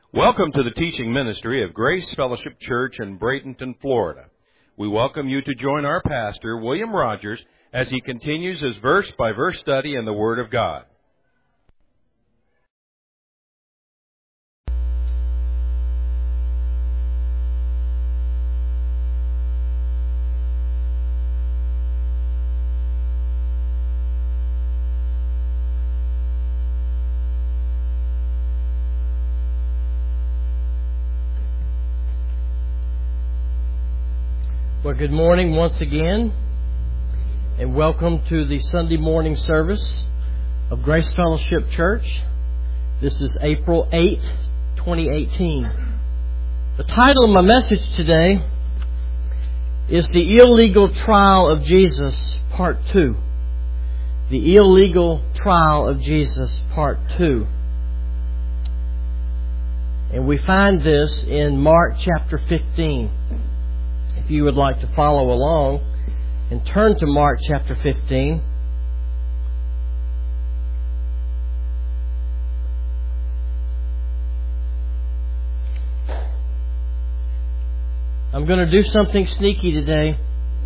Welcome to the teaching ministry of Grace Fellowship Church in Bradenton, Florida. We welcome you to join our pastor, William Rogers, as he continues his verse-by-verse study in the Word of God. Well, good morning once again, and welcome to the Sunday morning service of Grace Fellowship Church. This is April 8, 2018. The title of my message today is The Illegal Trial of Jesus, Part 2. The Illegal Trial of Jesus, Part 2. And we find this in Mark chapter 15. If you would like to follow along and turn to Mark chapter 15. I'm going to do something sneaky today.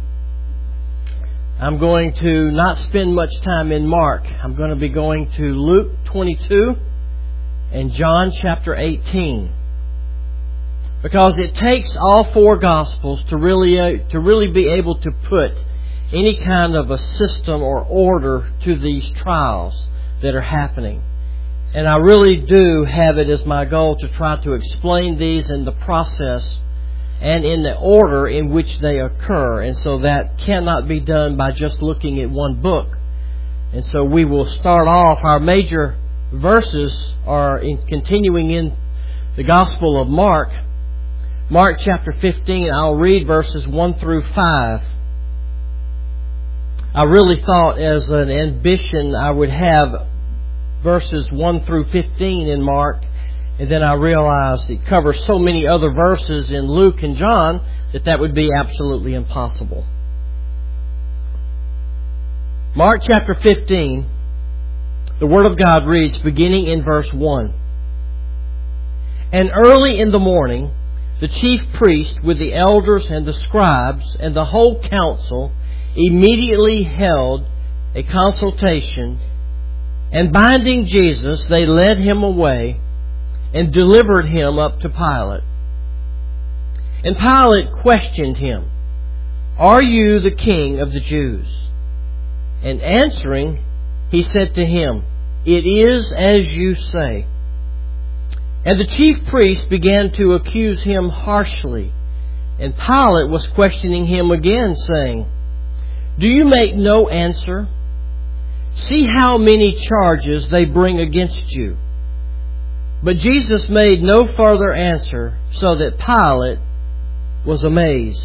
I'm going to not spend much time in Mark. I'm going to be going to Luke 22 and John chapter 18. Because it takes all four Gospels to really be able to put any kind of a system or order to these trials that are happening. And I really do have it as my goal to try to explain these in the process and in the order in which they occur. And so that cannot be done by just looking at one book. And so we will start off. Our major verses are continuing in the Gospel of Mark. Mark chapter 15, I'll read verses 1 through 5. I really thought as an ambition I would have verses 1 through 15 in Mark. And then I realized it covers so many other verses in Luke and John that would be absolutely impossible. Mark chapter 15, the Word of God reads, beginning in verse 1. And early in the morning, the chief priest with the elders and the scribes and the whole council immediately held a consultation, and binding Jesus, they led him away and delivered him up to Pilate. And Pilate questioned him, "Are you the king of the Jews?" And answering, he said to him, "It is as you say." And the chief priests began to accuse him harshly. And Pilate was questioning him again, saying, "Do you make no answer? See how many charges they bring against you." But Jesus made no further answer, so that Pilate was amazed.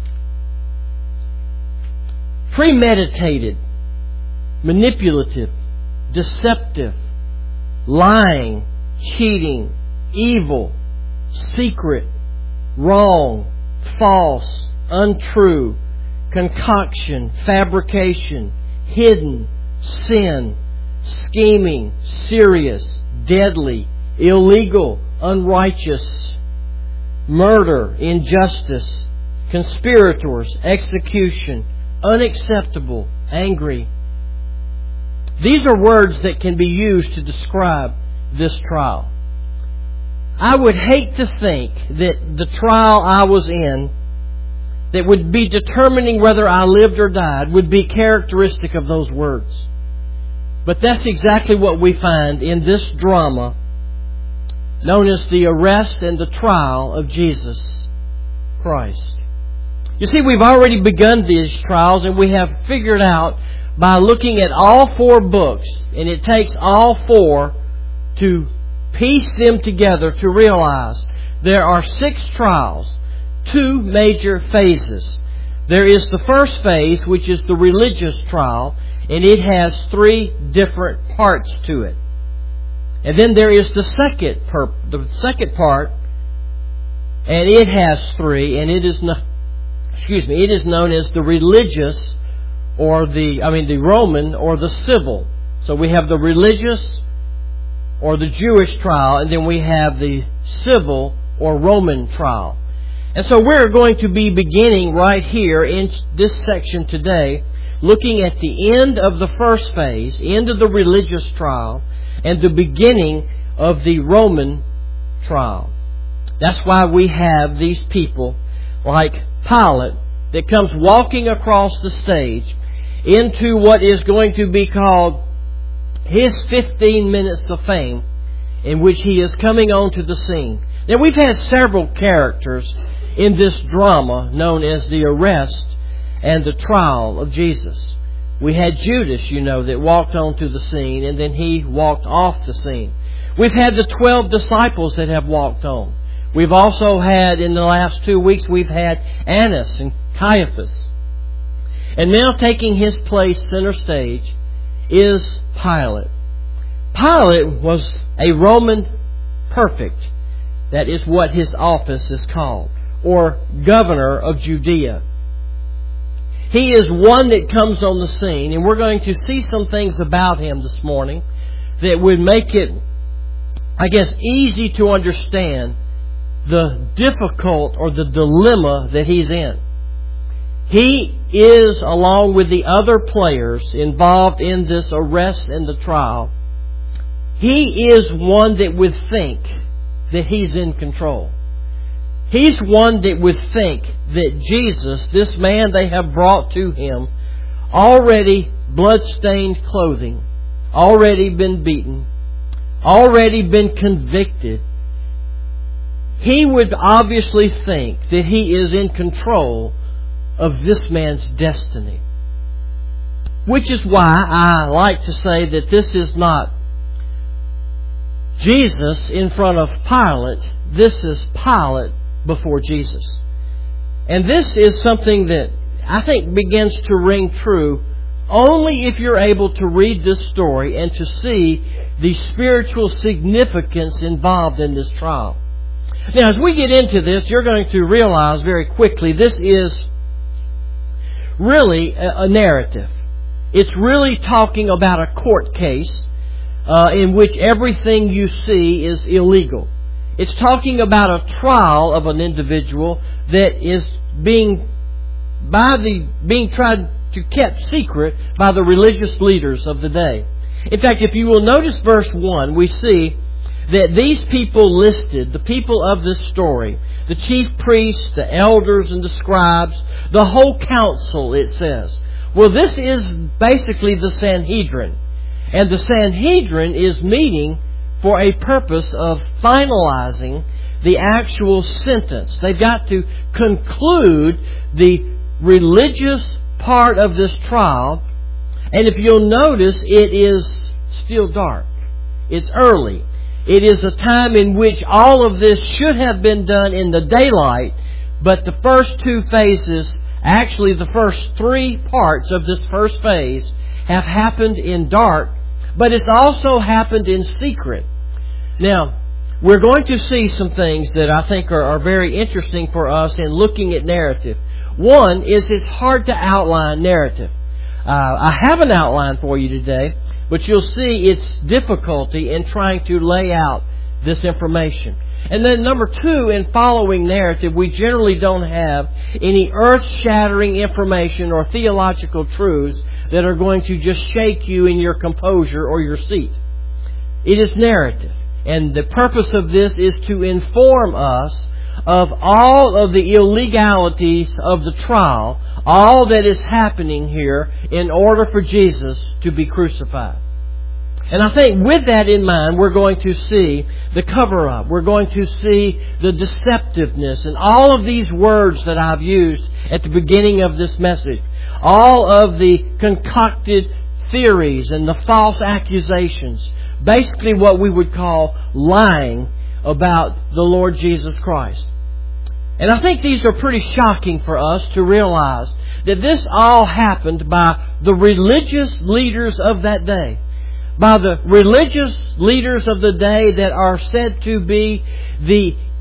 Premeditated, manipulative, deceptive, lying, cheating, evil, secret, wrong, false, untrue, concoction, fabrication, hidden, sin, scheming, serious, deadly, illegal, unrighteous, murder, injustice, conspirators, execution, unacceptable, angry. These are words that can be used to describe this trial. I would hate to think that the trial I was in that would be determining whether I lived or died would be characteristic of those words. But that's exactly what we find in this drama known as the arrest and the trial of Jesus Christ. You see, we've already begun these trials, and we have figured out by looking at all four books, and it takes all four to piece them together to realize there are 6 trials, 2 major phases. There is the first phase, which is the religious trial, and it has 3 different parts to it. And then there is the second part, and it has 3, and it is known as the religious, or the Roman, or the civil. So we have the religious or the Jewish trial, and then we have the civil or Roman trial. And so we're going to be beginning right here in this section today, looking at the end of the first phase, end of the religious trial, and the beginning of the Roman trial. That's why we have these people like Pilate that comes walking across the stage into what is going to be called his 15 minutes of fame, in which he is coming onto the scene. Now, we've had several characters in this drama known as the arrest and the trial of Jesus. We had Judas, that walked onto the scene, and then he walked off the scene. We've had the 12 disciples that have walked on. We've also had, in the last 2 weeks, we've had Annas and Caiaphas. And now taking his place center stage is Pilate. Pilate was a Roman perfect. That is what his office is called, or governor of Judea. He is one that comes on the scene, and we're going to see some things about him this morning that would make it, easy to understand the difficult or the dilemma that he's in. He is, along with the other players involved in this arrest and the trial, he is one that would think that he's in control. He's one that would think that Jesus, this man they have brought to him, already blood-stained clothing, already been beaten, already been convicted. He would obviously think that he is in control of this man's destiny. Which is why I like to say that this is not Jesus in front of Pilate. This is Pilate before Jesus. And this is something that I think begins to ring true only if you're able to read this story and to see the spiritual significance involved in this trial. Now, as we get into this, you're going to realize very quickly this is really a narrative. It's really talking about a court case in which everything you see is illegal. It's talking about a trial of an individual that is being tried to kept secret by the religious leaders of the day. In fact, if you will notice verse 1, we see that these people listed, the people of this story, the chief priests, the elders and the scribes, the whole council, it says. Well, this is basically the Sanhedrin. And the Sanhedrin is meeting for a purpose of finalizing the actual sentence. They've got to conclude the religious part of this trial. And if you'll notice, it is still dark. It's early. It is a time in which all of this should have been done in the daylight, but the first two phases, actually the first three parts of this first phase, have happened in dark, but it's also happened in secret. Now, we're going to see some things that I think are very interesting for us in looking at narrative. One is it's hard to outline narrative. I have an outline for you today, but you'll see its difficulty in trying to lay out this information. And then number two, in following narrative, we generally don't have any earth-shattering information or theological truths that are going to just shake you in your composure or your seat. It is narrative. And the purpose of this is to inform us of all of the illegalities of the trial, all that is happening here in order for Jesus to be crucified. And I think with that in mind, we're going to see the cover-up. We're going to see the deceptiveness and all of these words that I've used at the beginning of this message. All of the concocted theories and the false accusations. Basically what we would call lying about the Lord Jesus Christ. And I think these are pretty shocking for us to realize that this all happened by the religious leaders of that day. By the religious leaders of the day that are said to be the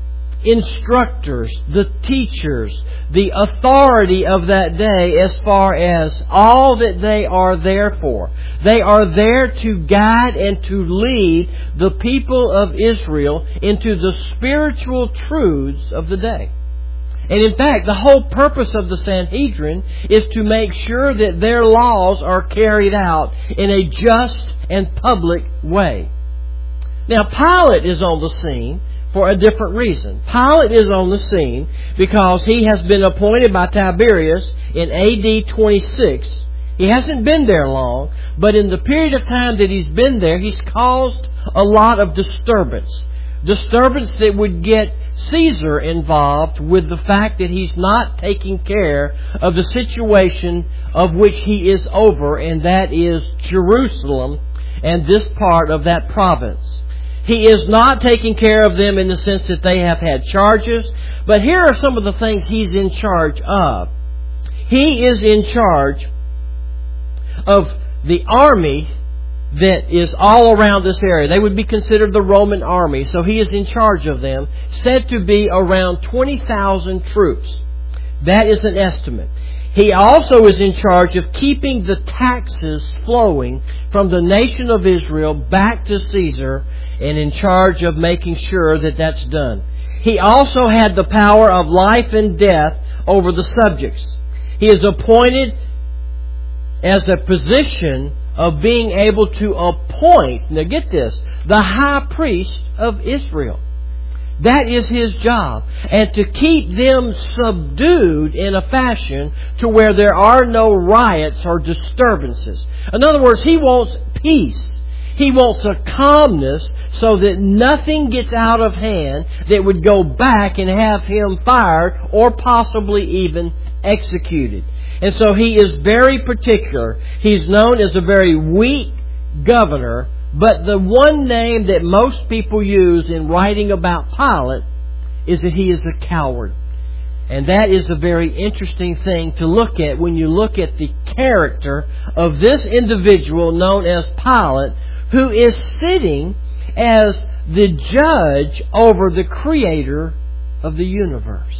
instructors, the teachers, the authority of that day as far as all that they are there for. They are there to guide and to lead the people of Israel into the spiritual truths of the day. And in fact, the whole purpose of the Sanhedrin is to make sure that their laws are carried out in a just and public way. Now, Pilate is on the scene for a different reason. Pilate is on the scene because he has been appointed by Tiberius in AD 26. He hasn't been there long, but in the period of time that he's been there, he's caused a lot of disturbance. Disturbance that would get Caesar involved with the fact that he's not taking care of the situation of which he is over, and that is Jerusalem and this part of that province. He is not taking care of them in the sense that they have had charges, but here are some of the things he's in charge of. He is in charge of the army that is all around this area. They would be considered the Roman army, so he is in charge of them, said to be around 20,000 troops. That is an estimate. He also is in charge of keeping the taxes flowing from the nation of Israel back to Caesar, and in charge of making sure that that's done. He also had the power of life and death over the subjects. He is appointed as a position of being able to appoint, now get this, the high priest of Israel. That is his job. And to keep them subdued in a fashion to where there are no riots or disturbances. In other words, he wants peace. He wants a calmness so that nothing gets out of hand that would go back and have him fired or possibly even executed. And so he is very particular. He's known as a very weak governor, but the one name that most people use in writing about Pilate is that he is a coward. And that is a very interesting thing to look at when you look at the character of this individual known as Pilate, who is sitting as the judge over the Creator of the universe.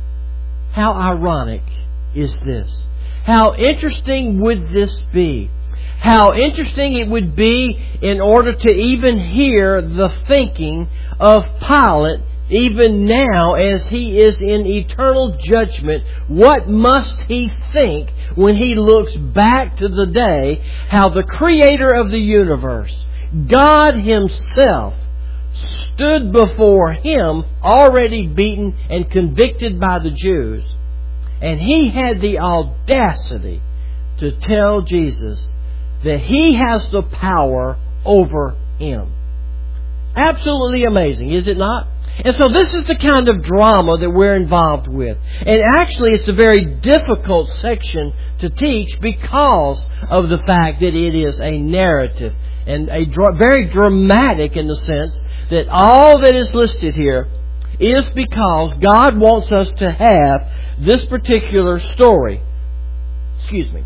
How ironic is this? How interesting would this be? How interesting it would be in order to even hear the thinking of Pilate even now as he is in eternal judgment. What must he think when he looks back to the day how the Creator of the universe, God Himself, stood before him already beaten and convicted by the Jews, and he had the audacity to tell Jesus that he has the power over him. Absolutely amazing, is it not? And so this is the kind of drama that we're involved with. And actually it's a very difficult section to teach because of the fact that it is a narrative and very dramatic in the sense that all that is listed here is because God wants us to have this particular story. Excuse me.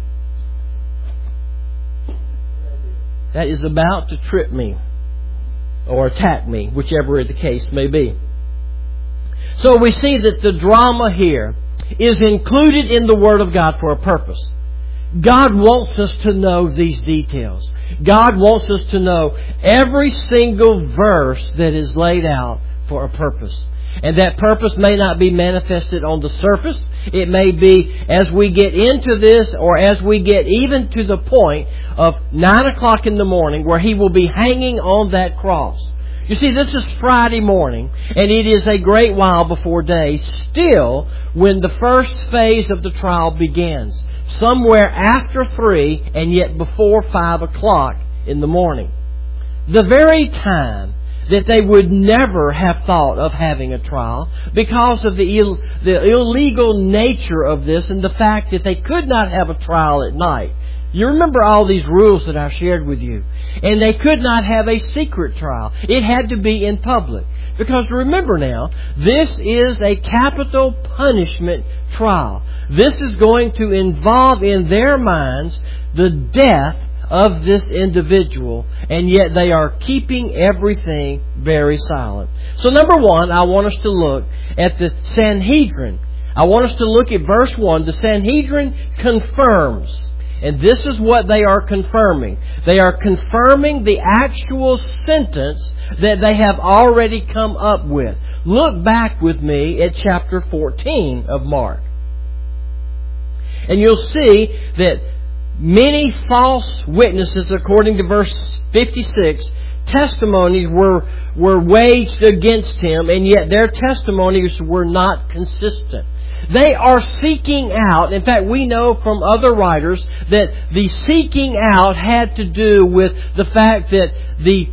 That is about to trip me or attack me, whichever the case may be. So we see that the drama here is included in the Word of God for a purpose. God wants us to know these details. God wants us to know every single verse that is laid out for a purpose. And that purpose may not be manifested on the surface. It may be as we get into this, or as we get even to the point of 9 o'clock in the morning where He will be hanging on that cross. You see, this is Friday morning, and it is a great while before day, still when the first phase of the trial begins. Somewhere after 3 and yet before 5 o'clock in the morning. The very time that they would never have thought of having a trial because of the illegal nature of this and the fact that they could not have a trial at night. You remember all these rules that I shared with you. And they could not have a secret trial. It had to be in public. Because remember now, this is a capital punishment trial. This is going to involve in their minds the death of this individual, and yet they are keeping everything very silent. So number one, I want us to look at the Sanhedrin. I want us to look at verse 1. The Sanhedrin confirms. And this is what they are confirming. They are confirming the actual sentence that they have already come up with. Look back with me at chapter 14 of Mark. And you'll see that many false witnesses, according to verse 56, testimonies were waged against him, and yet their testimonies were not consistent. They are seeking out. In fact, we know from other writers that the seeking out had to do with the fact that the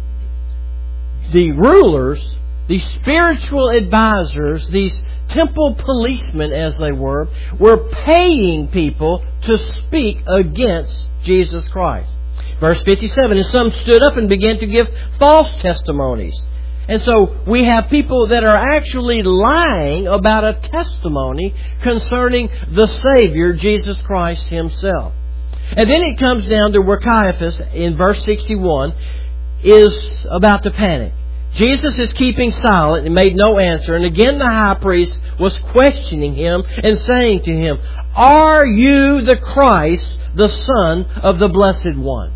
rulers, the spiritual advisors, these temple policemen as they were paying people to speak against Jesus Christ. Verse 57, and some stood up and began to give false testimonies. And so we have people that are actually lying about a testimony concerning the Savior, Jesus Christ Himself. And then it comes down to where Caiaphas, in verse 61, is about to panic. Jesus is keeping silent and made no answer. And again the high priest was questioning him and saying to him, "Are you the Christ, the Son of the Blessed One?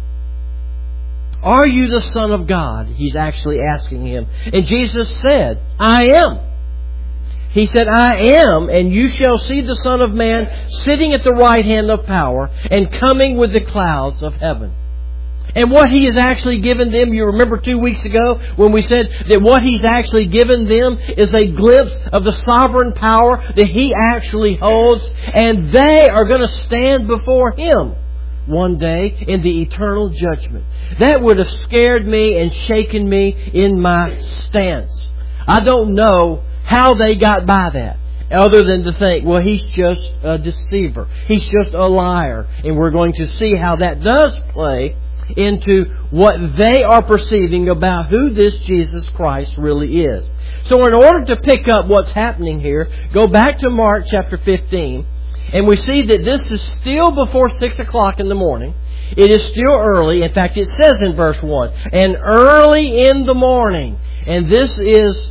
Are you the Son of God?" He's actually asking him. And Jesus said, "I am." He said, "I am, and you shall see the Son of Man sitting at the right hand of power and coming with the clouds of heaven." And what He has actually given them, you remember 2 weeks ago when we said that what He's actually given them is a glimpse of the sovereign power that He actually holds, and they are going to stand before Him one day in the eternal judgment. That would have scared me and shaken me in my stance. I don't know how they got by that, other than to think, well, he's just a deceiver. He's just a liar. And we're going to see how that does play into what they are perceiving about who this Jesus Christ really is. So in order to pick up what's happening here, go back to Mark chapter 15, and we see that this is still before 6 o'clock in the morning. It is still early. In fact, it says in verse 1, and early in the morning. And this is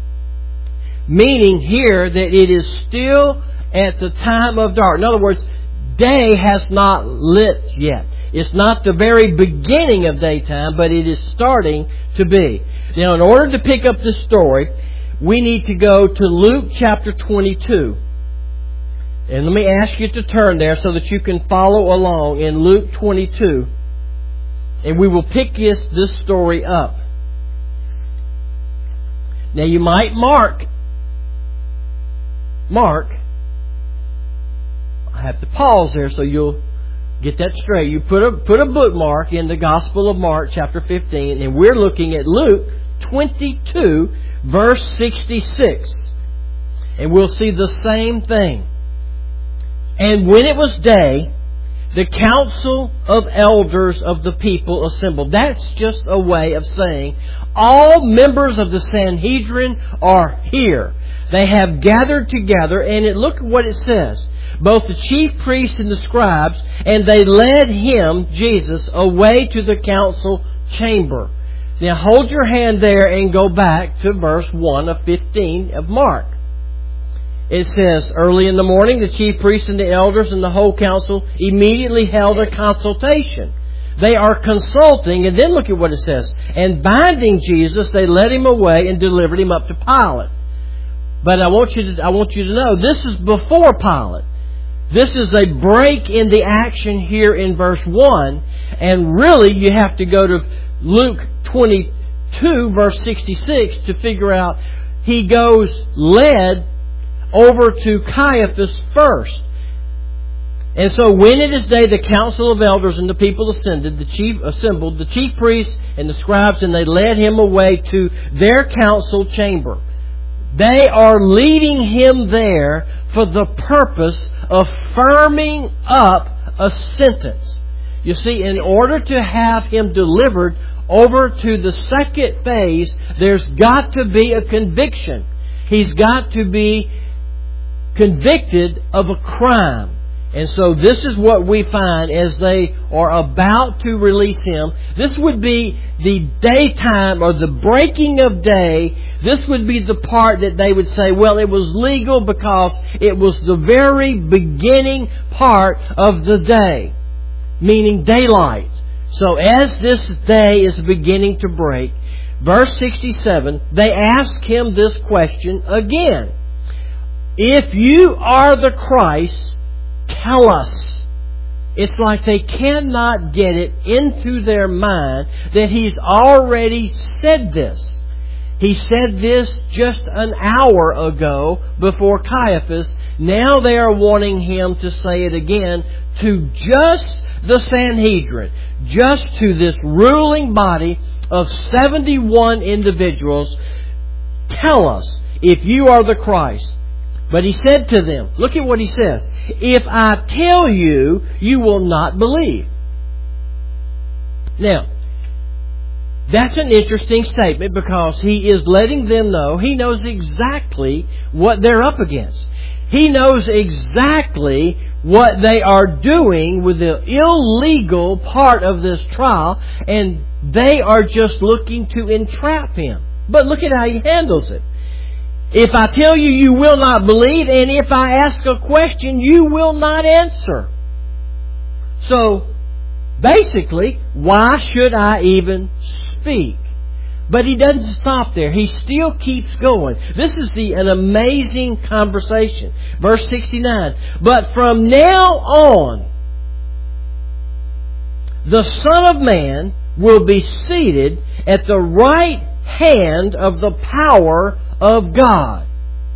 meaning here that it is still at the time of dark. In other words, day has not lit yet. It's not the very beginning of daytime, but it is starting to be. Now, in order to pick up this story, we need to go to Luke chapter 22. And let me ask you to turn there so that you can follow along in Luke 22. And we will pick this story up. Now, you might mark. I have to pause there so you'll get that straight. You put a bookmark in the Gospel of Mark chapter 15, and we're looking at Luke 22 verse 66. And we'll see the same thing. And when it was day, the council of elders of the people assembled. That's just a way of saying all members of the Sanhedrin are here. They have gathered together, and look at what it says. Both the chief priests and the scribes, and they led him, Jesus, away to the council chamber. Now hold your hand there and go back to verse 1 of 15 of Mark. It says, early in the morning, the chief priests and the elders and the whole council immediately held a consultation. They are consulting, and then look at what it says. And binding Jesus, they led him away and delivered him up to Pilate. But I want you to know, this is before Pilate. This is a break in the action here in verse 1. And really, you have to go to Luke 22, verse 66, to figure out he goes led over to Caiaphas first. And so when it is day, the council of elders and the people assembled, the chief priests and the scribes, and they led him away to their council chamber. They are leading him there for the purpose of firming up a sentence. You see, in order to have him delivered over to the second phase, there's got to be a conviction. He's got to be convicted of a crime. And so this is what we find as they are about to release Him. This would be the daytime or the breaking of day. This would be the part that they would say, well, it was legal because it was the very beginning part of the day, meaning daylight. So as this day is beginning to break, verse 67, they ask Him this question again. If you are the Christ, tell us. It's like they cannot get it into their mind that He's already said this. He said this just an hour ago before Caiaphas. Now they are wanting Him to say it again to just the Sanhedrin, just to this ruling body of 71 individuals. Tell us if you are the Christ. But He said to them, look at what He says, if I tell you, you will not believe. Now, that's an interesting statement because He is letting them know He knows exactly what they're up against. He knows exactly what they are doing with the illegal part of this trial, and they are just looking to entrap Him. But look at how He handles it. If I tell you, you will not believe, and if I ask a question, you will not answer. So, basically, why should I even speak? But He doesn't stop there. He still keeps going. This is an amazing conversation. Verse 69. But from now on, the Son of Man will be seated at the right hand of the power of God.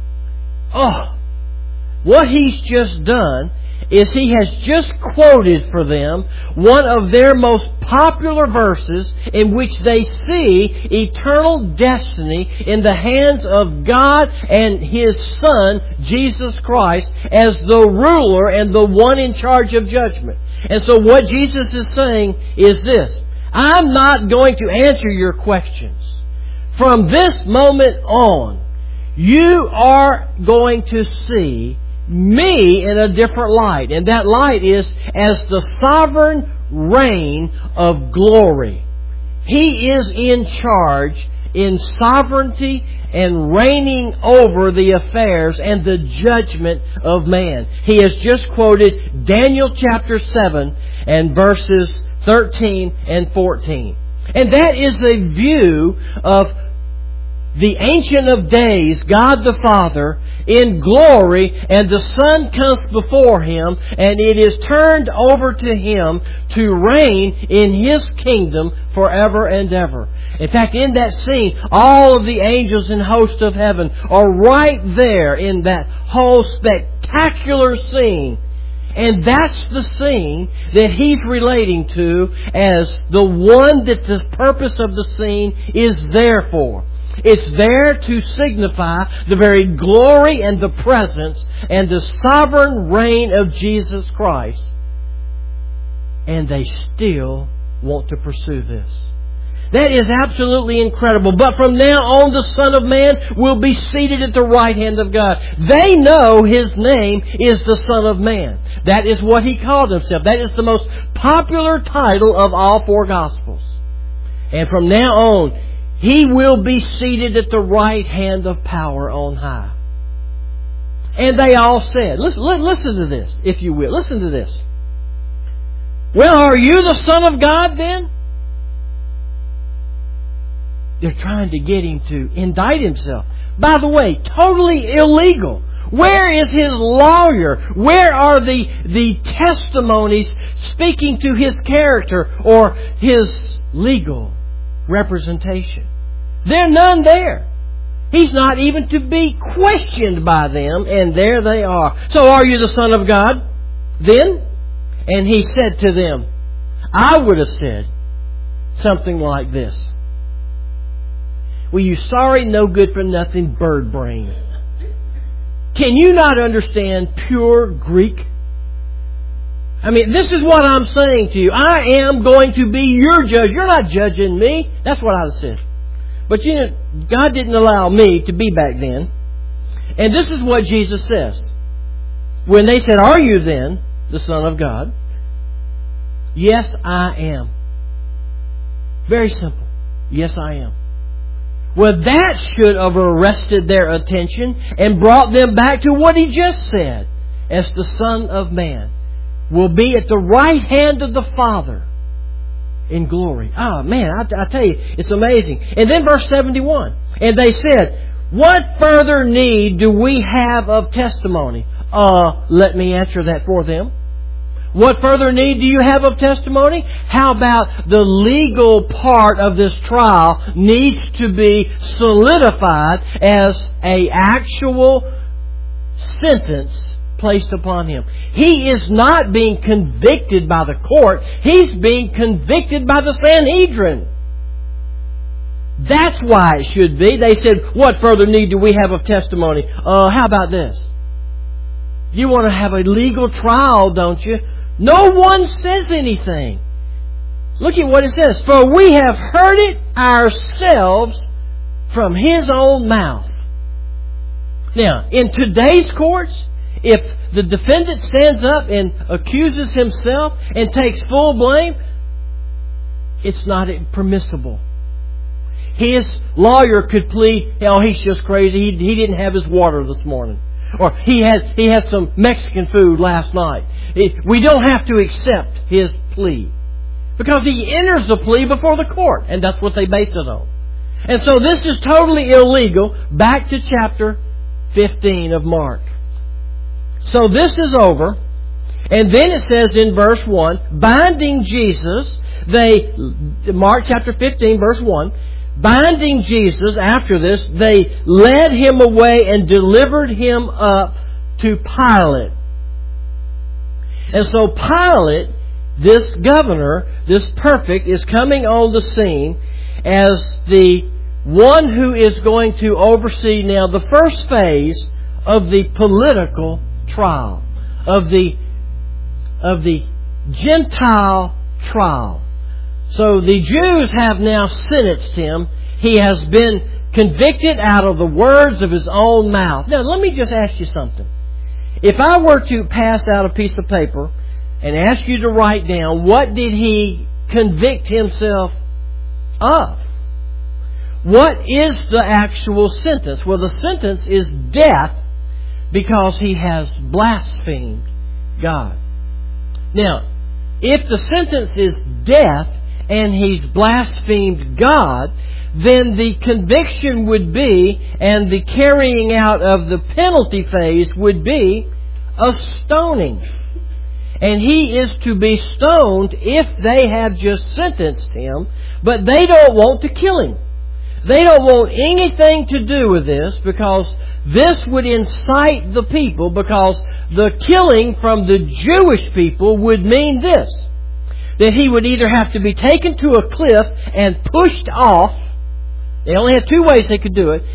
Oh, what He's just done is He has just quoted for them one of their most popular verses in which they see eternal destiny in the hands of God and His Son, Jesus Christ, as the ruler and the one in charge of judgment. And so what Jesus is saying is this: I'm not going to answer your questions. From this moment on, you are going to see me in a different light. And that light is as the sovereign reign of glory. He is in charge in sovereignty and reigning over the affairs and the judgment of man. He has just quoted Daniel chapter 7 and verses 13 and 14. And that is a view of the Ancient of Days, God the Father, in glory, and the Son comes before Him, and it is turned over to Him to reign in His kingdom forever and ever. In fact, in that scene, all of the angels and hosts of heaven are right there in that whole spectacular scene. And that's the scene that He's relating to as the one that the purpose of the scene is there for. It's there to signify the very glory and the presence and the sovereign reign of Jesus Christ. And they still want to pursue this. That is absolutely incredible. But from now on, the Son of Man will be seated at the right hand of God. They know His name is the Son of Man. That is what He called Himself. That is the most popular title of all four Gospels. And from now on, He will be seated at the right hand of power on high. And they all said, listen to this, if you will. Listen to this. Well, are you the Son of God then? They're trying to get Him to indict Himself. By the way, totally illegal. Where is His lawyer? Where are the testimonies speaking to His character or His legal representation? There are none there. He's not even to be questioned by them, and there they are. So are you the Son of God then? And He said to them, I would have said something like this. Well, you sorry, no good for nothing bird brain. Can you not understand pure Greek? I mean, this is what I'm saying to you. I am going to be your judge. You're not judging me. That's what I would have said. But you know, God didn't allow me to be back then. And this is what Jesus says. When they said, are you then the Son of God? Yes, I am. Very simple. Yes, I am. Well, that should have arrested their attention and brought them back to what He just said. As the Son of Man will be at the right hand of the Father in glory. Ah, man, I tell you, it's amazing. And then verse 71. And they said, what further need do we have of testimony? Let me answer that for them. What further need do you have of testimony? How about the legal part of this trial needs to be solidified as an actual sentence placed upon Him. He is not being convicted by the court. He's being convicted by the Sanhedrin. That's why it should be. They said, what further need do we have of testimony? How about this? You want to have a legal trial, don't you? No one says anything. Look at what it says. For we have heard it ourselves from His own mouth. Now, in today's courts, if the defendant stands up and accuses himself and takes full blame, it's not permissible. His lawyer could plead, he's just crazy. He didn't have his water this morning. Or he had some Mexican food last night. We don't have to accept his plea. Because he enters the plea before the court. And that's what they base it on. And so this is totally illegal. Back to chapter 15 of Mark. So this is over. And then it says in verse 1, binding Jesus, Mark chapter 15 verse 1, binding Jesus, after this, they led Him away and delivered Him up to Pilate. And so Pilate, this governor, this perfect, is coming on the scene as the one who is going to oversee now the first phase of the political trial, of the Gentile trial. So the Jews have now sentenced Him. He has been convicted out of the words of His own mouth. Now, let me just ask you something. If I were to pass out a piece of paper and ask you to write down what did He convict Himself of? What is the actual sentence? Well, the sentence is death because He has blasphemed God. Now, if the sentence is death and He's blasphemed God, then the conviction would be, and the carrying out of the penalty phase would be, a stoning. And He is to be stoned if they have just sentenced Him, but they don't want to kill Him. They don't want anything to do with this because this would incite the people, because the killing from the Jewish people would mean this: that He would either have to be taken to a cliff and pushed off. They only had two ways they could do it.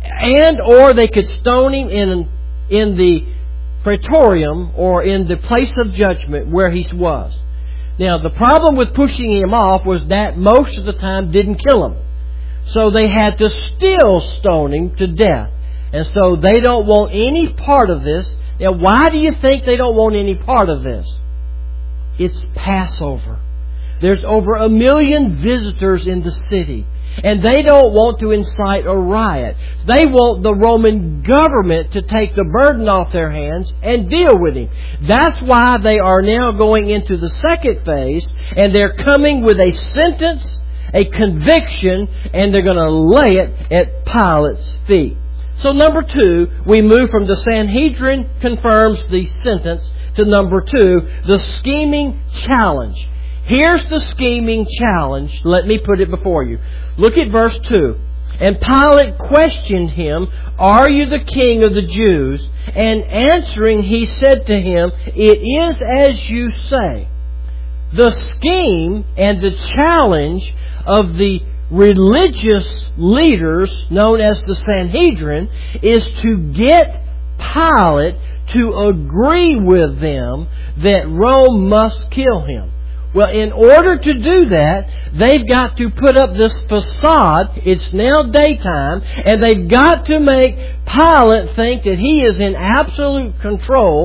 Or they could stone Him in the praetorium, or in the place of judgment where He was. Now, the problem with pushing Him off was that most of the time didn't kill Him. So they had to still stone Him to death. And so they don't want any part of this. Now, why do you think they don't want any part of this? It's Passover. There's over 1 million visitors in the city. And they don't want to incite a riot. They want the Roman government to take the burden off their hands and deal with Him. That's why they are now going into the second phase. And they're coming with a sentence, a conviction, and they're going to lay it at Pilate's feet. So number 2, we move from the Sanhedrin confirms the sentence to number 2, the scheming challenge. Here's the scheming challenge. Let me put it before you. Look at verse 2. And Pilate questioned Him, "Are you the king of the Jews?" And answering, he said to him, "It is as you say." The scheme and the challenge of the religious leaders, known as the Sanhedrin, is to get Pilate to agree with them that Rome must kill Him. Well, in order to do that, they've got to put up this facade. It's now daytime, and they've got to make Pilate think that he is in absolute control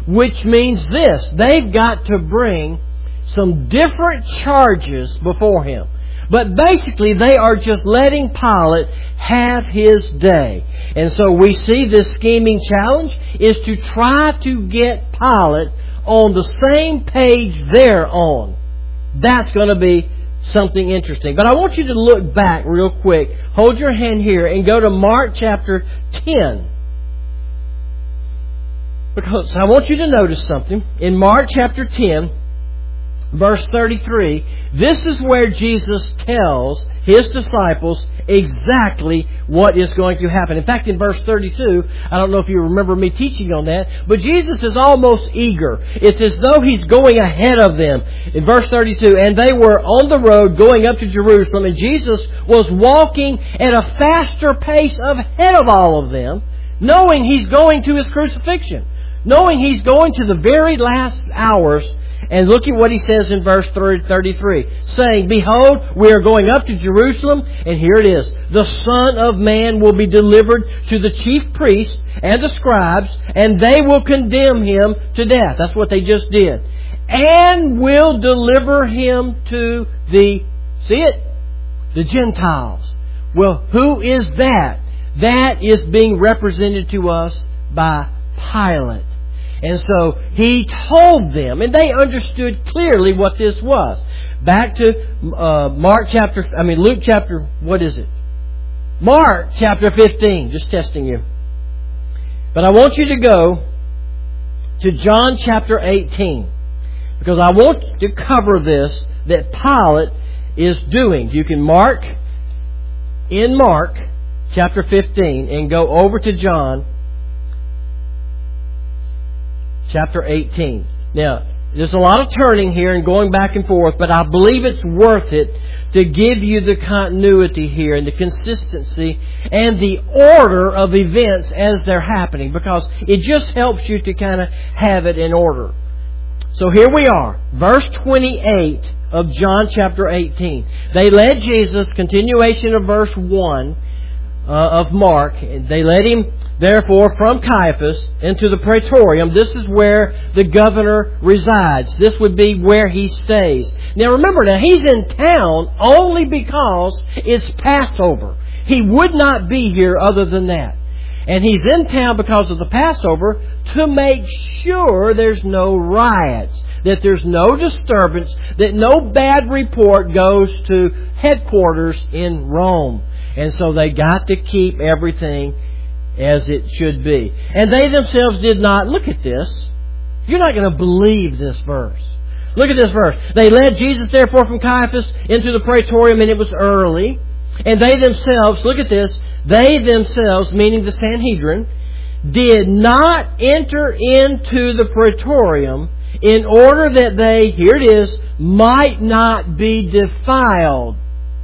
which means this: they've got to bring some different charges before him. But basically, they are just letting Pilate have his day. And so we see this scheming challenge is to try to get Pilate on the same page they're on. That's going to be something interesting. But I want you to look back real quick. Hold your hand here and go to Mark chapter 10. Because I want you to notice something. In Mark chapter 10, verse 33, this is where Jesus tells His disciples exactly what is going to happen. In fact, in verse 32, I don't know if you remember me teaching on that, but Jesus is almost eager. It's as though He's going ahead of them. In verse 32, and they were on the road going up to Jerusalem, and Jesus was walking at a faster pace ahead of all of them, knowing He's going to His crucifixion, knowing He's going to the very last hours. And look at what He says in verse 33, saying, behold, we are going up to Jerusalem, and here it is. The Son of Man will be delivered to the chief priests and the scribes, and they will condemn Him to death. That's what they just did. And will deliver Him to the Gentiles. Well, who is that? That is being represented to us by Pilate. And so He told them, and they understood clearly what this was. Back to Luke chapter, what is it? Mark chapter 15, just testing you. But I want you to go to John chapter 18, because I want to cover this that Pilate is doing. You can mark in Mark chapter 15 and go over to John chapter 18. Now, there's a lot of turning here and going back and forth, but I believe it's worth it to give you the continuity here and the consistency and the order of events as they're happening, because it just helps you to kind of have it in order. So here we are, verse 28 of John chapter 18. They led Jesus, continuation of verse 1 of Mark, they led Him therefore from Caiaphas into the praetorium. This is where the governor resides. This would be where he stays. Now remember, He's in town only because it's Passover. He would not be here other than that. And He's in town because of the Passover to make sure there's no riots, that there's no disturbance, that no bad report goes to headquarters in Rome. And so they got to keep everything as it should be. And they themselves did not. Look at this. You're not going to believe this verse. Look at this verse. They led Jesus therefore from Caiaphas into the praetorium, and it was early. And they themselves, look at this, they themselves, meaning the Sanhedrin, did not enter into the praetorium in order that they, here it is, might not be defiled.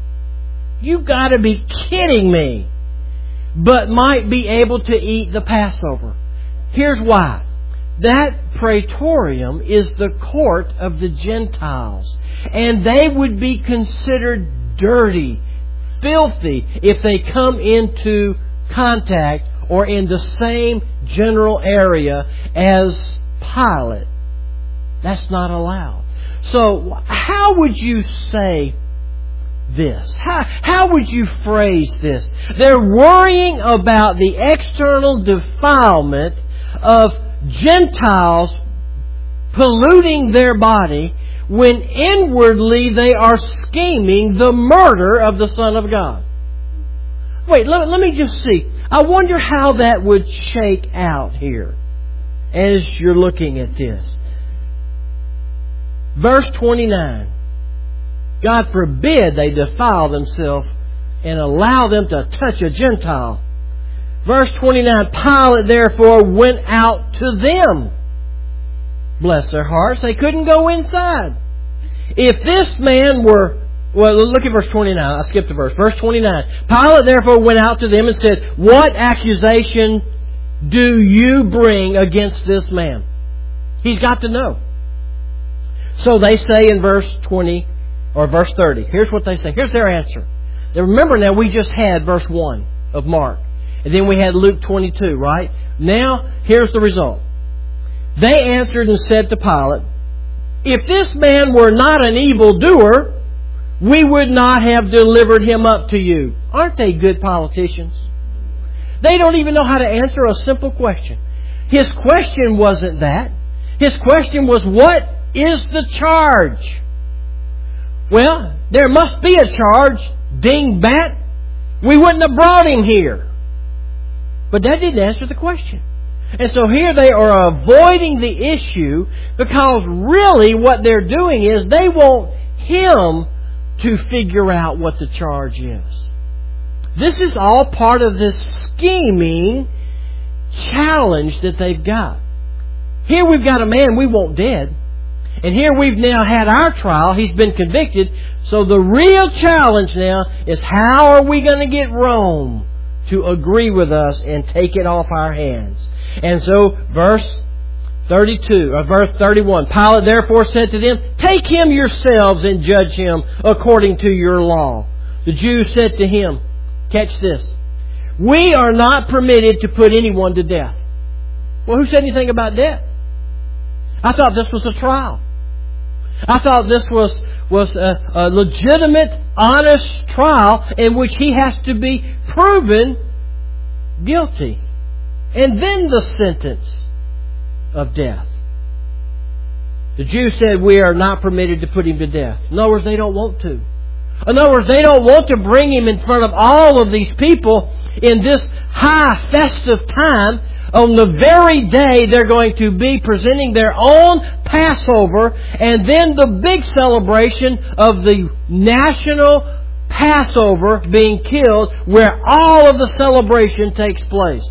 You've got to be kidding me. But might be able to eat the Passover. Here's why. That praetorium is the court of the Gentiles. And they would be considered dirty, filthy, if they come into contact or in the same general area as Pilate. That's not allowed. So how would you say this? How would you phrase this? They're worrying about the external defilement of Gentiles polluting their body when inwardly they are scheming the murder of the Son of God. Wait, let me just see. I wonder how that would shake out here as you're looking at this. Verse 29. God forbid they defile themselves and allow them to touch a Gentile. Verse 29, Pilate therefore went out to them. Bless their hearts, they couldn't go inside. If this man were... Well, look at verse 29. I skipped a verse. Verse 29. Pilate therefore went out to them and said, what accusation do you bring against this man? He's got to know. So they say in verse 20... or verse 30. Here's what they say. Here's their answer. Now remember, now we just had verse 1 of Mark. And then we had Luke 22, right? Now, here's the result. They answered and said to Pilate, "If this man were not an evildoer, we would not have delivered him up to you." Aren't they good politicians? They don't even know how to answer a simple question. His question wasn't that. His question was, what is the charge? Well, there must be a charge, dingbat. We wouldn't have brought him here. But that didn't answer the question. And so here they are avoiding the issue because really what they're doing is they want him to figure out what the charge is. This is all part of this scheming challenge that they've got. Here we've got a man we want dead. And here we've now had our trial. He's been convicted. So the real challenge now is how are we going to get Rome to agree with us and take it off our hands? And so verse 31, Pilate therefore said to them, "Take him yourselves and judge him according to your law." The Jews said to him, catch this, "We are not permitted to put anyone to death." Well, who said anything about death? I thought this was a trial. I thought this was a legitimate, honest trial in which he has to be proven guilty. And then the sentence of death. The Jews said, "We are not permitted to put him to death." In other words, they don't want to. In other words, they don't want to bring him in front of all of these people in this high festive time on the very day they're going to be presenting their own Passover and then the big celebration of the national Passover being killed where all of the celebration takes place.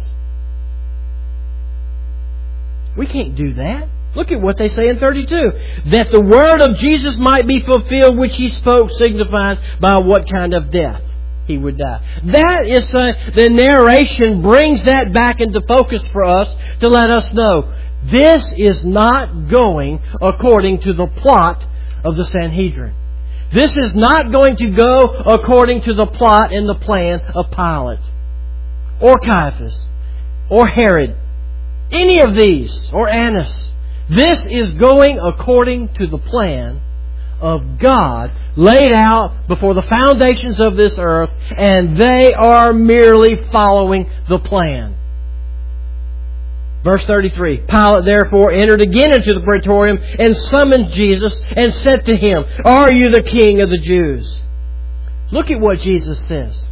We can't do that. Look at what they say in 32. That the word of Jesus might be fulfilled which He spoke, signifying by what kind of death He would die. That is the narration brings that back into focus for us to let us know this is not going according to the plot of the Sanhedrin. This is not going to go according to the plot and the plan of Pilate or Caiaphas or Herod, any of these, or Annas. This is going according to the plan of God laid out before the foundations of this earth, and they are merely following the plan. Verse 33, Pilate therefore entered again into the praetorium and summoned Jesus and said to Him, "Are you the King of the Jews?" Look at what Jesus says.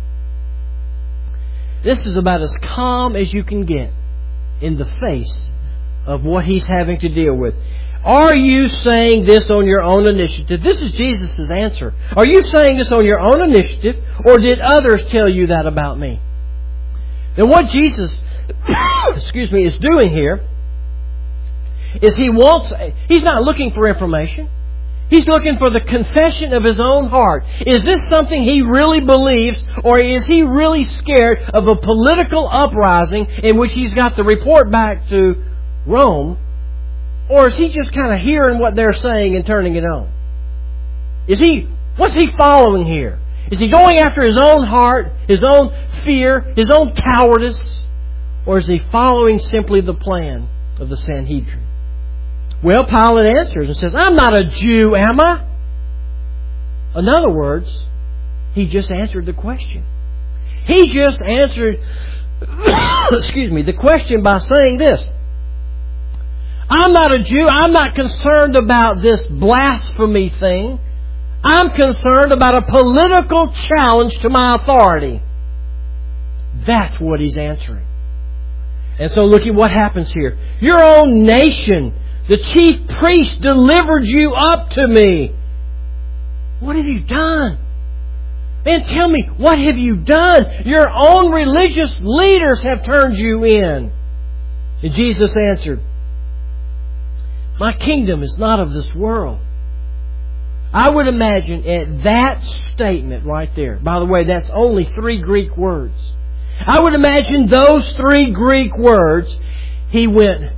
This is about as calm as you can get in the face of what He's having to deal with. Are you saying this on your own initiative? This is Jesus' answer. Are you saying this on your own initiative, or did others tell you that about me? And what Jesus is doing here is He's not looking for information. He's looking for the confession of His own heart. Is this something He really believes, or is He really scared of a political uprising in which He's got to report back to Rome? Or is He just kind of hearing what they're saying and turning it on? What's He following here? Is He going after His own heart, His own fear, His own cowardice? Or is He following simply the plan of the Sanhedrin? Well, Pilate answers and says, "I'm not a Jew, am I?" In other words, he just answered the question. He just answered the question by saying this. I'm not a Jew. I'm not concerned about this blasphemy thing. I'm concerned about a political challenge to my authority. That's what he's answering. And so look at what happens here. Your own nation, the chief priest, delivered you up to me. What have you done? Man, tell me, what have you done? Your own religious leaders have turned you in. And Jesus answered, "My kingdom is not of this world." I would imagine at that statement right there, by the way, that's only 3 Greek words. I would imagine those 3 Greek words, he went,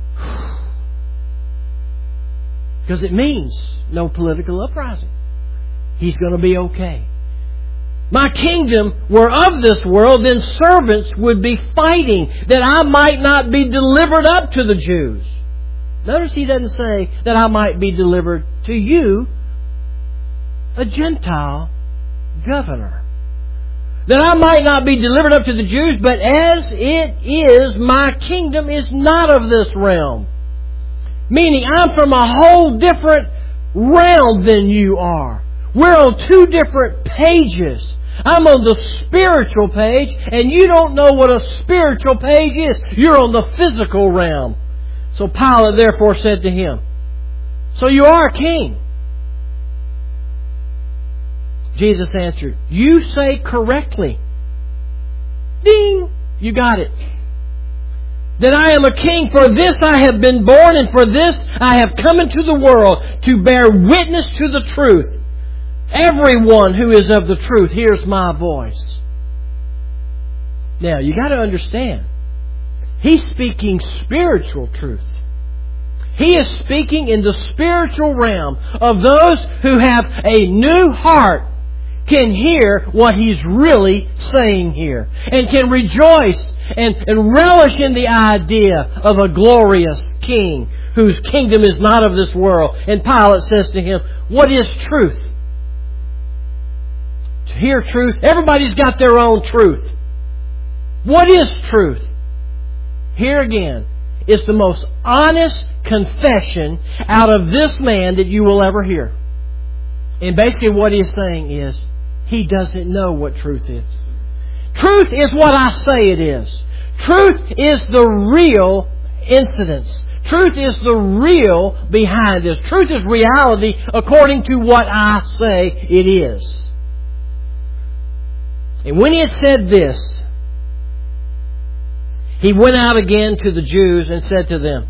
because it means no political uprising. He's going to be okay. My kingdom were of this world, then servants would be fighting that I might not be delivered up to the Jews. Notice he doesn't say that I might be delivered to you, a Gentile governor. That I might not be delivered up to the Jews, but as it is, my kingdom is not of this realm. Meaning, I'm from a whole different realm than you are. We're on two different pages. I'm on the spiritual page, and you don't know what a spiritual page is. You're on the physical realm. So Pilate therefore said to him, so you are a king? Jesus answered, you say correctly. Ding! You got it. That I am a king, for this I have been born, and for this I have come into the world, to bear witness to the truth. Everyone who is of the truth hears my voice. Now, you got to understand, he's speaking spiritual truth. He is speaking in the spiritual realm of those who have a new heart, can hear what he's really saying here, and can rejoice and relish in the idea of a glorious king whose kingdom is not of this world. And Pilate says to him, what is truth? To hear truth, everybody's got their own truth. What is truth? Here again is the most honest confession out of this man that you will ever hear. And basically what he's saying is, he doesn't know what truth is. Truth is what I say it is. Truth is the real incidence. Truth is the real behind this. Truth is reality according to what I say it is. And when he had said this, he went out again to the Jews and said to them,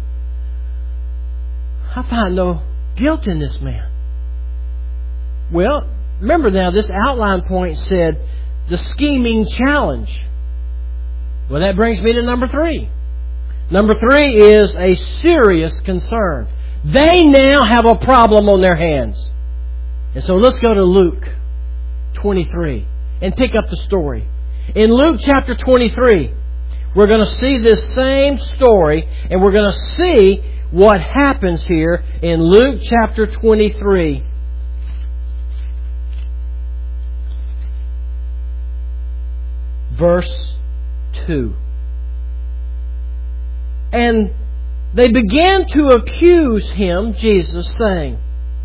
I find no guilt in this man. Well, remember now, this outline point said the scheming challenge. Well, that brings me to number 3. Number 3 is a serious concern. They now have a problem on their hands. And so let's go to Luke 23 and pick up the story. In Luke chapter 23, we're going to see this same story, and we're going to see what happens here in Luke chapter 23. Verse 2. And they began to accuse him, Jesus, saying,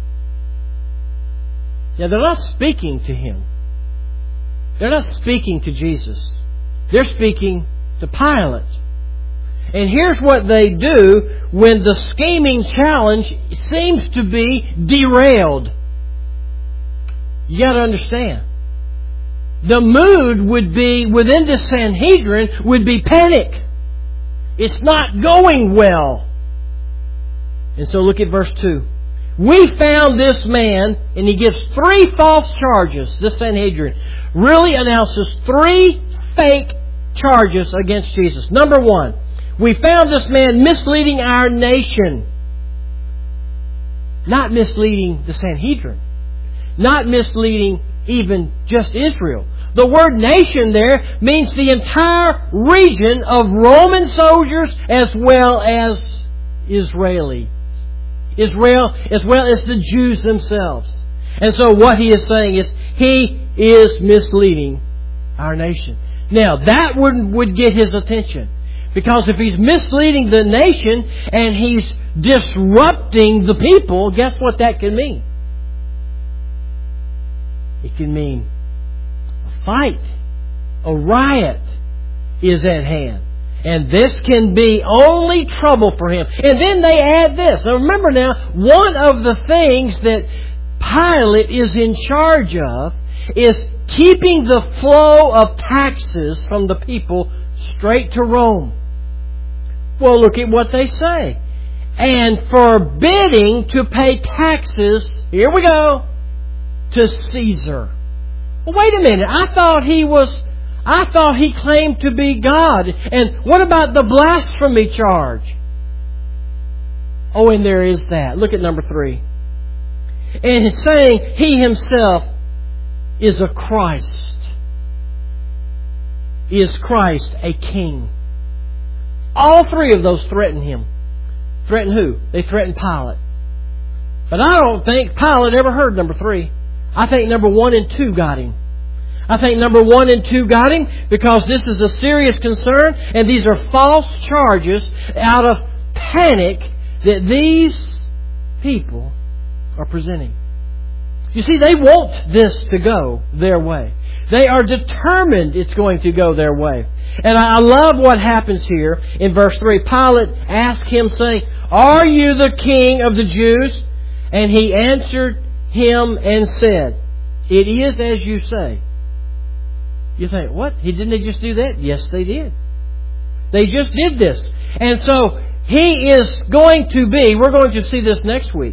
yeah, they're not speaking to him. They're not speaking to Jesus. They're speaking to Pilate. And here's what they do when the scheming challenge seems to be derailed. You got to understand. The mood would be, within the Sanhedrin, would be panic. It's not going well. And so look at verse 2. We found this man, and he gives 3 false charges. The Sanhedrin really announces 3 fake charges against Jesus. Number 1, we found this man misleading our nation. Not misleading the Sanhedrin. Not misleading even just Israel. The word nation there means the entire region of Roman soldiers as well as Israeli. Israel as well as the Jews themselves. And so what he is saying is he is misleading our nation. Now that would get his attention. Because if he's misleading the nation and he's disrupting the people, guess what that can mean? It can mean a fight, a riot is at hand. And this can be only trouble for him. And then they add this. Now remember now, one of the things that Pilate is in charge of is keeping the flow of taxes from the people straight to Rome. Well, look at what they say. And forbidding to pay taxes, here we go, to Caesar. Well, wait a minute. I thought he claimed to be God. And what about the blasphemy charge? Oh, and there is that. Look at number 3. And he's saying he himself is a Christ. Is Christ a king? All 3 of those threaten him. Threaten who? They threatened Pilate. But I don't think Pilate ever heard number 3. I think number 1 and 2 got him. I think number 1 and 2 got him because this is a serious concern and these are false charges out of panic that these people are presenting. You see, they want this to go their way. They are determined it's going to go their way. And I love what happens here in verse 3. Pilate asked him, saying, "Are you the king of the Jews?" And he answered him and said, "It is as you say." You think, what? Didn't they just do that? Yes, they did. They just did this. And so he is going to be, we're going to see this next week.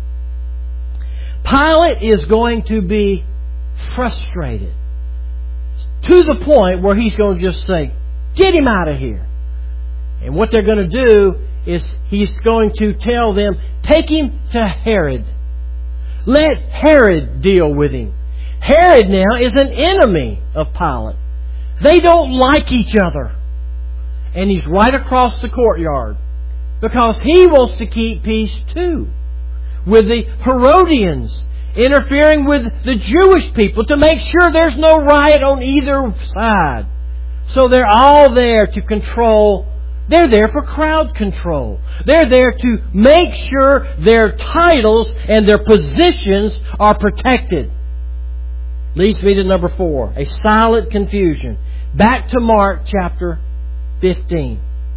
Pilate is going to be frustrated to the point where he's going to just say, "Get him out of here." And what they're going to do is he's going to tell them, "Take him to Herod. Let Herod deal with him." Herod now is an enemy of Pilate. They don't like each other. And he's right across the courtyard because he wants to keep peace too with the Herodians, interfering with the Jewish people to make sure there's no riot on either side. So they're all there to control. They're there for crowd control. They're there to make sure their titles and their positions are protected. Leads me to number 4, a silent confusion. Back to Mark chapter 15.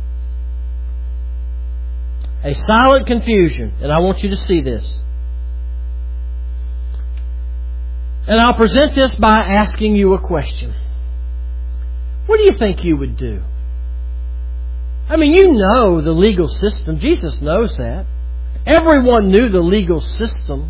A silent confusion. And I want you to see this. And I'll present this by asking you a question. What do you think you would do? I mean, you know the legal system. Jesus knows that. Everyone knew the legal system.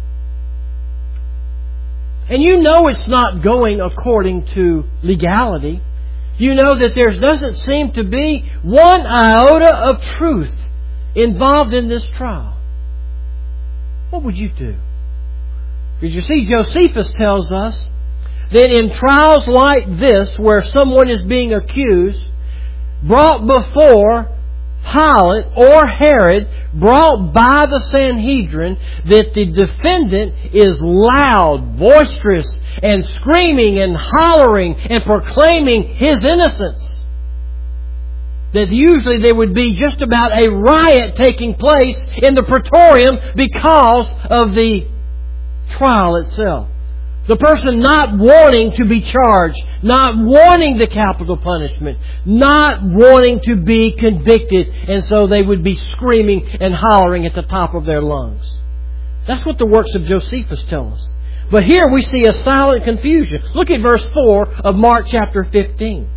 And you know it's not going according to legality. You know that there doesn't seem to be one iota of truth involved in this trial. What would you do? Because you see, Josephus tells us that in trials like this, where someone is being accused, brought before Pilate or Herod, brought by the Sanhedrin, that the defendant is loud, boisterous, and screaming and hollering and proclaiming his innocence. That usually there would be just about a riot taking place in the praetorium because of the trial itself. The person not wanting to be charged, not wanting the capital punishment, not wanting to be convicted, and so they would be screaming and hollering at the top of their lungs. That's what the works of Josephus tell us. But here we see a silent confusion. Look at verse 4 of Mark chapter 15.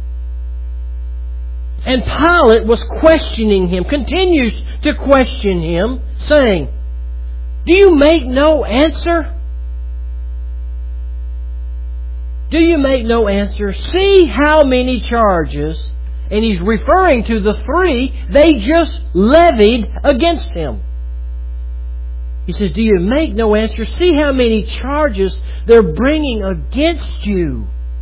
And Pilate was questioning him, continues to question him, saying, "Do you make no answer? Do you make no answer? See how many charges," and he's referring to the 3 they just levied against him. He says, "Do you make no answer? See how many charges they're bringing against you."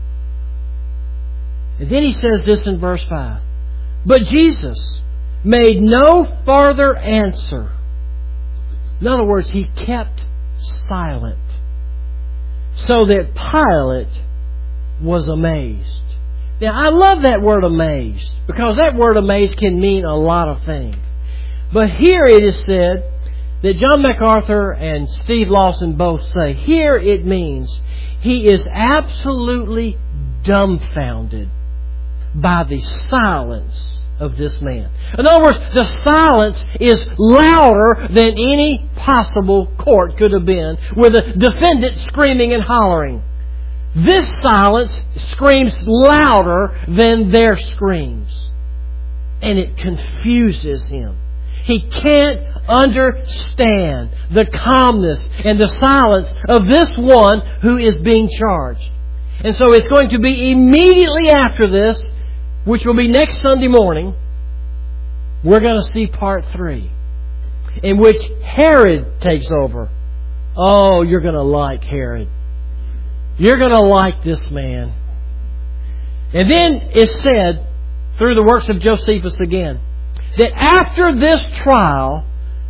And then he says this in verse 5. But Jesus made no further answer. In other words, he kept silent, so that Pilate was amazed. Now, I love that word amazed, because that word amazed can mean a lot of things. But here it is said that John MacArthur and Steve Lawson both say, here it means he is absolutely dumbfounded by the silence of this man. In other words, the silence is louder than any possible court could have been, with the defendant screaming and hollering. This silence screams louder than their screams. And it confuses him. He can't understand the calmness and the silence of this one who is being charged. And so it's going to be immediately after this, which will be next Sunday morning, we're going to see part 3, in which Herod takes over. Oh, you're going to like Herod. You're going to like this man. And then it's said, through the works of Josephus again, that after this trial,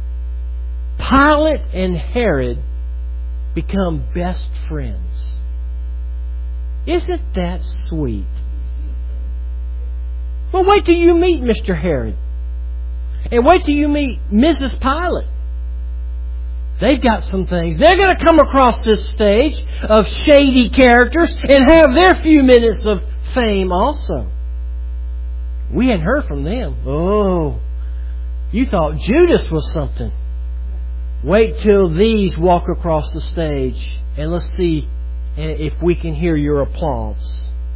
Pilate and Herod become best friends. Isn't that sweet? Well, wait till you meet Mr. Herod. And wait till you meet Mrs. Pilate. They've got some things. They're going to come across this stage of shady characters and have their few minutes of fame also. We hadn't heard from them. Oh, you thought Judas was something. Wait till these walk across the stage and let's see if we can hear your applause.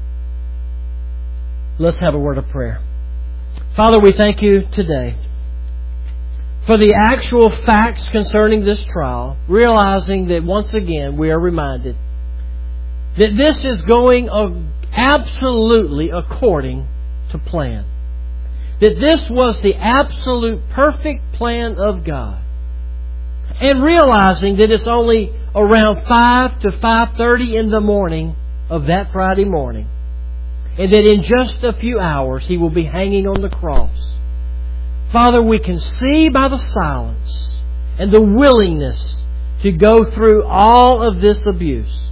Let's have a word of prayer. Father, we thank you today for the actual facts concerning this trial, realizing that once again we are reminded that this is going absolutely according to plan. That this was the absolute perfect plan of God. And realizing that it's only around 5 to 5:30 in the morning of that Friday morning. And that in just a few hours He will be hanging on the cross. Father, we can see by the silence and the willingness to go through all of this abuse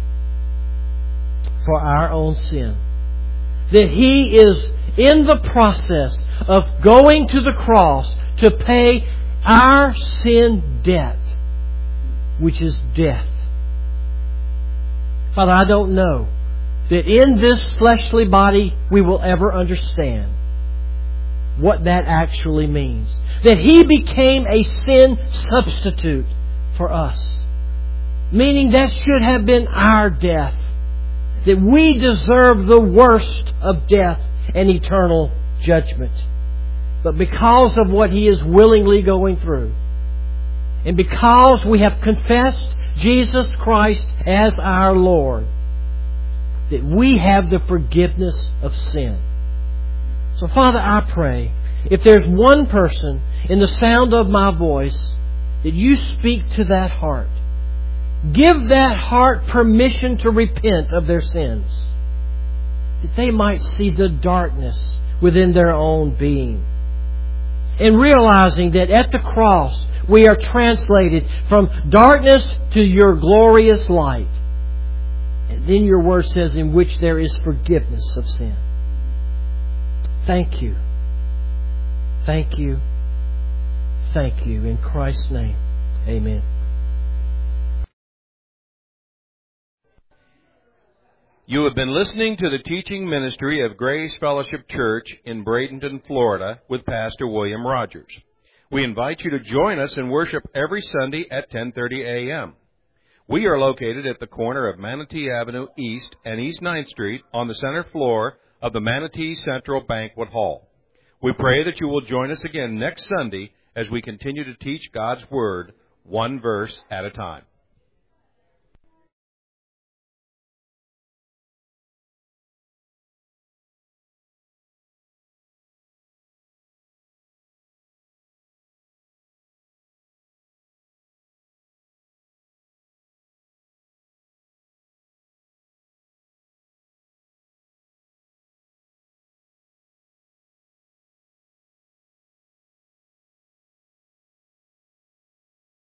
for our own sin. That He is in the process of going to the cross to pay our sin debt, which is death. Father, I don't know that in this fleshly body we will ever understand what that actually means. That He became a sin substitute for us. Meaning that should have been our death. That we deserve the worst of death and eternal judgment. But because of what He is willingly going through, and because we have confessed Jesus Christ as our Lord, that we have the forgiveness of sin. So, Father, I pray, if there's one person in the sound of my voice, that You speak to that heart. Give that heart permission to repent of their sins. That they might see the darkness within their own being. And realizing that at the cross, we are translated from darkness to Your glorious light. And then Your word says, in which there is forgiveness of sin. Thank You. Thank You. Thank You. In Christ's name, amen. You have been listening to the teaching ministry of Grace Fellowship Church in Bradenton, Florida, with Pastor William Rogers. We invite you to join us in worship every Sunday at 10:30 a.m. We are located at the corner of Manatee Avenue East and East 9th Street on the center floor of the Manatee Central Banquet Hall. We pray that you will join us again next Sunday as we continue to teach God's Word one verse at a time.